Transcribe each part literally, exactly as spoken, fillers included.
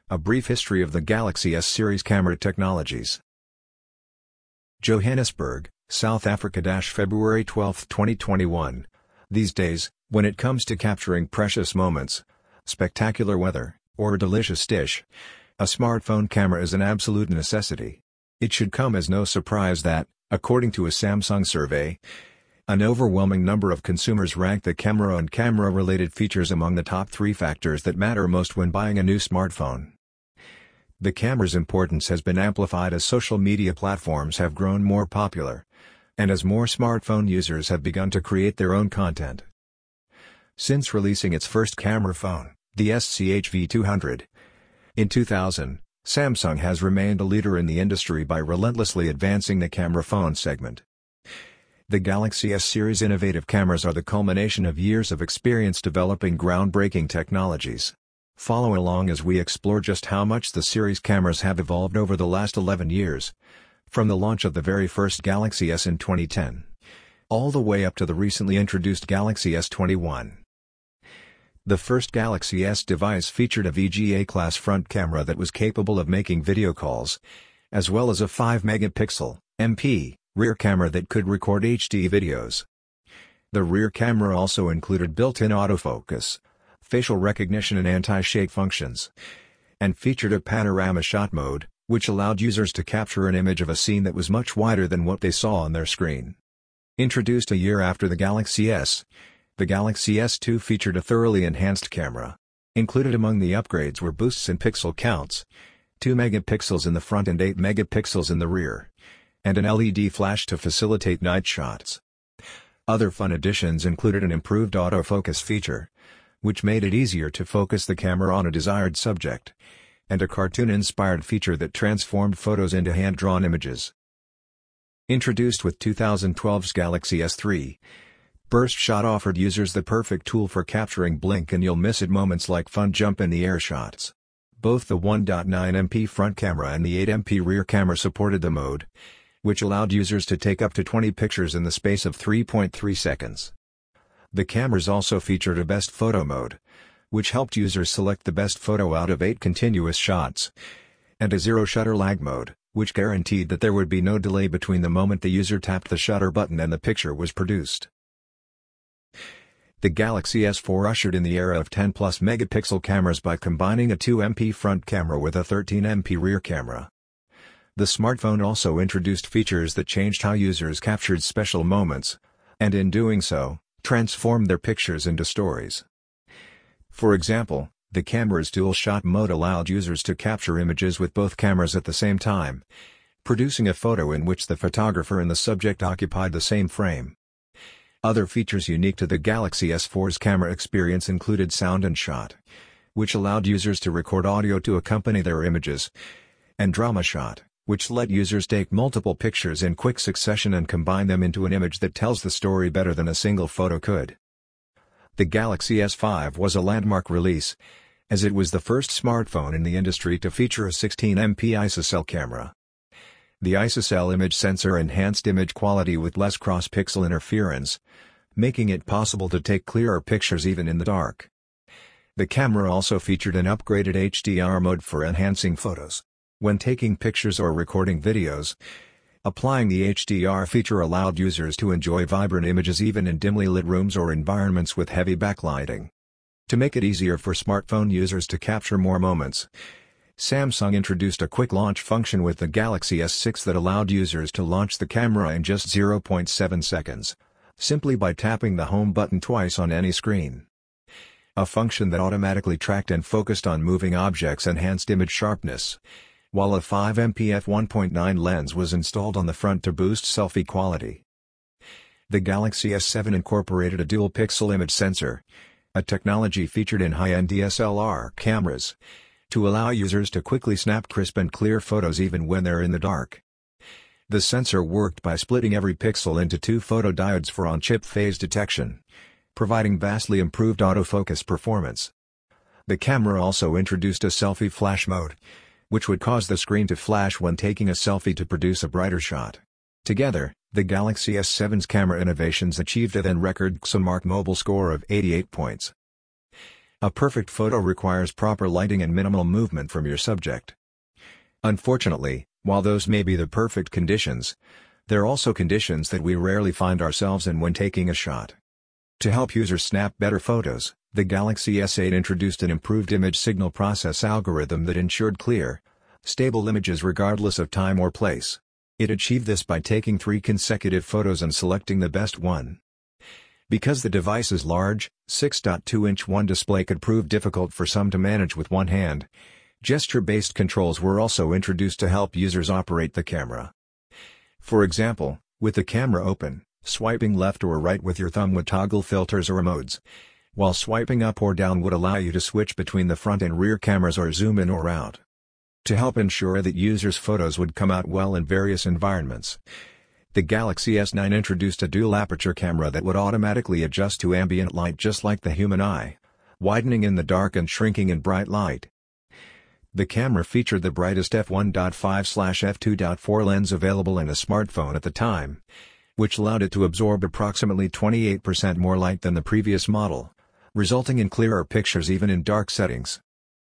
A brief history of the Galaxy S series camera technologies. Johannesburg, South Africa. February twelfth twenty twenty-one. These days, when it comes to capturing precious moments, spectacular weather, or a delicious dish, a smartphone camera is an absolute necessity. It should come as no surprise that, according to a Samsung survey, an overwhelming number of consumers rank the camera and camera-related features among the top three factors that matter most when buying a new smartphone. The camera's importance has been amplified as social media platforms have grown more popular, and as more smartphone users have begun to create their own content. Since releasing its first camera phone, the S C H V two hundred, in two thousand, Samsung has remained a leader in the industry by relentlessly advancing the camera phone segment. The Galaxy S series innovative cameras are the culmination of years of experience developing groundbreaking technologies. Follow along as we explore just how much the series cameras have evolved over the last eleven years, from the launch of the very first Galaxy S in twenty ten, all the way up to the recently introduced Galaxy S twenty-one. The first Galaxy S device featured a V G A-class front camera that was capable of making video calls, as well as a five megapixel M P rear camera that could record H D videos. The rear camera also included built-in autofocus, facial recognition and anti-shake functions, and featured a panorama shot mode, which allowed users to capture an image of a scene that was much wider than what they saw on their screen. Introduced a year after the Galaxy S, the Galaxy S two featured a thoroughly enhanced camera. Included among the upgrades were boosts in pixel counts, two megapixels in the front and eight megapixels in the rear, and an L E D flash to facilitate night shots. Other fun additions included an improved autofocus feature, which made it easier to focus the camera on a desired subject, and a cartoon-inspired feature that transformed photos into hand-drawn images. Introduced with two thousand twelve's Galaxy S three, Burst Shot offered users the perfect tool for capturing blink-and-you'll-miss-it moments like fun jump-in-the-air shots. Both the one point nine megapixel front camera and the eight megapixel rear camera supported the mode, which allowed users to take up to twenty pictures in the space of three point three seconds. The cameras also featured a best photo mode, which helped users select the best photo out of eight continuous shots, and a zero shutter lag mode, which guaranteed that there would be no delay between the moment the user tapped the shutter button and the picture was produced. The Galaxy S four ushered in the era of ten plus megapixel cameras by combining a two megapixel front camera with a thirteen megapixel rear camera. The smartphone also introduced features that changed how users captured special moments, and in doing so, transformed their pictures into stories. For example, the camera's dual-shot mode allowed users to capture images with both cameras at the same time, producing a photo in which the photographer and the subject occupied the same frame. Other features unique to the Galaxy S four's camera experience included Sound and Shot, which allowed users to record audio to accompany their images, and Drama Shot, which let users take multiple pictures in quick succession and combine them into an image that tells the story better than a single photo could. The Galaxy S five was a landmark release, as it was the first smartphone in the industry to feature a sixteen megapixel ISOCELL camera. The ISOCELL image sensor enhanced image quality with less cross-pixel interference, making it possible to take clearer pictures even in the dark. The camera also featured an upgraded H D R mode for enhancing photos when taking pictures or recording videos. Applying the H D R feature allowed users to enjoy vibrant images even in dimly lit rooms or environments with heavy backlighting. To make it easier for smartphone users to capture more moments, Samsung introduced a quick launch function with the Galaxy S six that allowed users to launch the camera in just zero point seven seconds, simply by tapping the home button twice on any screen. A function that automatically tracked and focused on moving objects enhanced image sharpness, while a five megapixel f one point nine lens was installed on the front to boost selfie quality. The Galaxy S seven incorporated a dual-pixel image sensor, a technology featured in high-end D S L R cameras, to allow users to quickly snap crisp and clear photos even when they're in the dark. The sensor worked by splitting every pixel into two photodiodes for on-chip phase detection, providing vastly improved autofocus performance. The camera also introduced a selfie flash mode, which would cause the screen to flash when taking a selfie to produce a brighter shot. Together, the Galaxy S seven's camera innovations achieved a then-record Xmark mobile score of eighty-eight points. A perfect photo requires proper lighting and minimal movement from your subject. Unfortunately, while those may be the perfect conditions, there are also conditions that we rarely find ourselves in when taking a shot. To help users snap better photos, the Galaxy S eight introduced an improved image signal process algorithm that ensured clear, stable images regardless of time or place. It achieved this by taking three consecutive photos and selecting the best one. Because the device's large, six point two inch one display could prove difficult for some to manage with one hand, gesture-based controls were also introduced to help users operate the camera. For example, with the camera open, swiping left or right with your thumb would toggle filters or modes, while swiping up or down would allow you to switch between the front and rear cameras or zoom in or out. To help ensure that users' photos would come out well in various environments, the Galaxy S nine introduced a dual-aperture camera that would automatically adjust to ambient light just like the human eye, widening in the dark and shrinking in bright light. The camera featured the brightest f one point five slash f two point four lens available in a smartphone at the time, which allowed it to absorb approximately twenty-eight percent more light than the previous model, resulting in clearer pictures even in dark settings.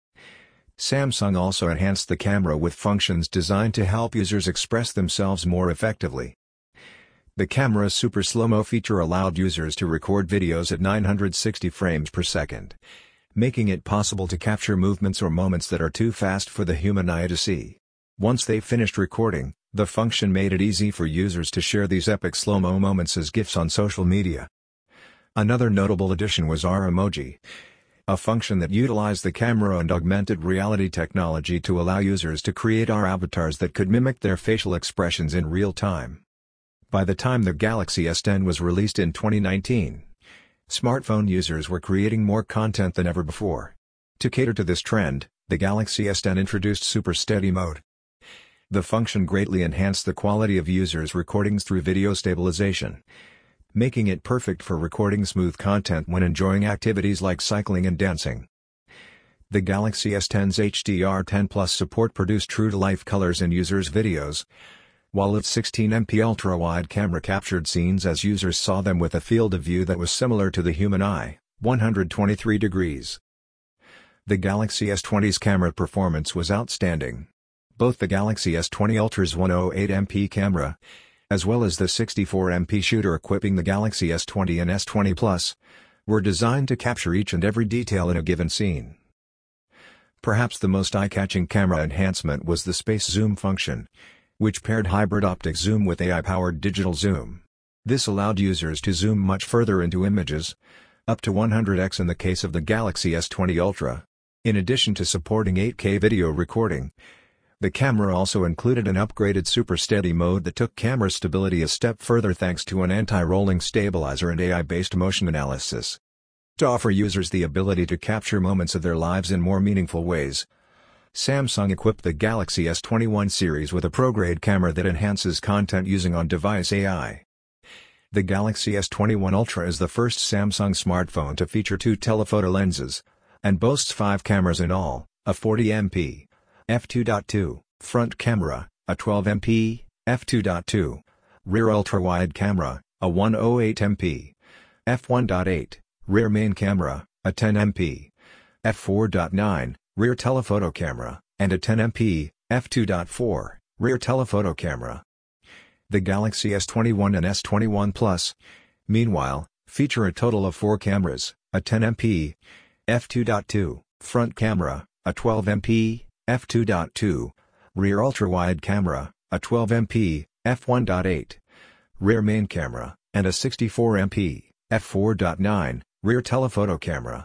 Samsung also enhanced the camera with functions designed to help users express themselves more effectively. The camera's Super Slow-Mo feature allowed users to record videos at nine hundred sixty frames per second. Making it possible to capture movements or moments that are too fast for the human eye to see. Once they finished recording, the function made it easy for users to share these epic slow-mo moments as GIFs on social media. Another notable addition was R Emoji, a function that utilized the camera and augmented reality technology to allow users to create R avatars that could mimic their facial expressions in real time. By the time the Galaxy S ten was released in twenty nineteen, smartphone users were creating more content than ever before. To cater to this trend, the Galaxy S ten introduced Super Steady Mode. The function greatly enhanced the quality of users' recordings through video stabilization, making it perfect for recording smooth content when enjoying activities like cycling and dancing. The Galaxy S ten's H D R ten Plus support produced true-to-life colors in users' videos, while its sixteen megapixel ultra-wide camera captured scenes as users saw them with a field of view that was similar to the human eye, one hundred twenty-three degrees. The Galaxy S twenty's camera performance was outstanding. Both the Galaxy S twenty Ultra's one hundred eight megapixel camera, as well as the sixty-four megapixel shooter equipping the Galaxy S twenty and S twenty Plus, were designed to capture each and every detail in a given scene. Perhaps the most eye-catching camera enhancement was the Space Zoom function, which paired hybrid optic zoom with A I-powered digital zoom. This allowed users to zoom much further into images, up to one hundred x in the case of the Galaxy S twenty Ultra. In addition to supporting eight K video recording, the camera also included an upgraded Super Steady mode that took camera stability a step further thanks to an anti-rolling stabilizer and A I-based motion analysis. To offer users the ability to capture moments of their lives in more meaningful ways, Samsung equipped the Galaxy S twenty-one series with a pro-grade camera that enhances content using on-device A I. The Galaxy S twenty-one Ultra is the first Samsung smartphone to feature two telephoto lenses, and boasts five cameras in all, a forty megapixel f two point two front camera, a twelve megapixel f two point two rear ultra-wide camera, a one hundred eight megapixel f one point eight rear main camera, a ten megapixel f four point nine rear telephoto camera, and a ten megapixel f two point four rear telephoto camera. The Galaxy S twenty-one and S twenty-one Plus, meanwhile, feature a total of four cameras, a ten megapixel f two point two front camera, a twelve megapixel f two point two rear ultra-wide camera, a twelve megapixel f one point eight rear main camera, and a sixty-four megapixel f four point nine rear telephoto camera.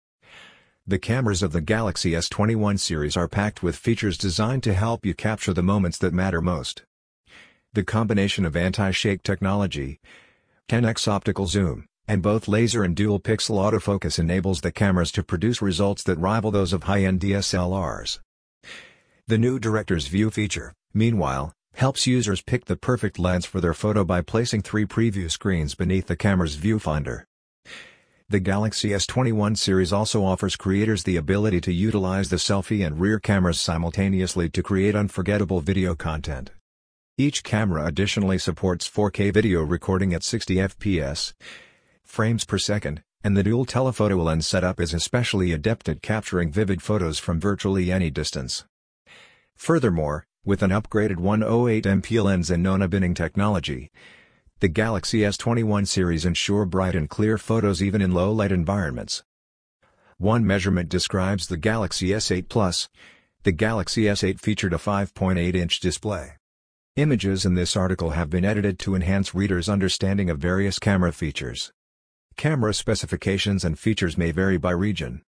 The cameras of the Galaxy S twenty-one series are packed with features designed to help you capture the moments that matter most. The combination of anti-shake technology, ten x optical zoom, and both laser and dual-pixel autofocus enables the cameras to produce results that rival those of high-end D S L Rs. The new Director's View feature, meanwhile, helps users pick the perfect lens for their photo by placing three preview screens beneath the camera's viewfinder. The Galaxy S twenty-one series also offers creators the ability to utilize the selfie and rear cameras simultaneously to create unforgettable video content. Each camera additionally supports four K video recording at sixty F P S frames per second, and the dual telephoto lens setup is especially adept at capturing vivid photos from virtually any distance. Furthermore, with an upgraded one oh eight megapixel lens and Nona binning technology, the Galaxy S twenty-one series ensure bright and clear photos even in low-light environments. One measurement describes the Galaxy S eight Plus. The Galaxy S eight featured a five point eight inch display. Images in this article have been edited to enhance readers' understanding of various camera features. Camera specifications and features may vary by region.